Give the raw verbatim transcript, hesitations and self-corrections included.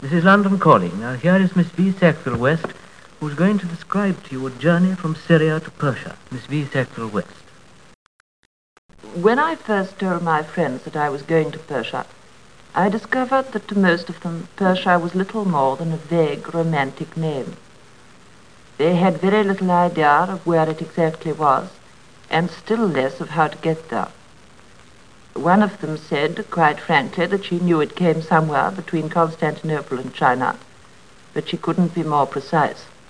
This is London Calling. Now, here is Miss V. Sackville West, who's going to describe to you a journey from Syria to Persia. Miss V. Sackville West. When I first told my friends that I was going to Persia, I discovered that to most of them Persia was little more than a vague, romantic name. They had very little idea of where it exactly was, and still less of how to get there. One of them said, quite frankly, that she knew it came somewhere between Constantinople and China, but she couldn't be more precise.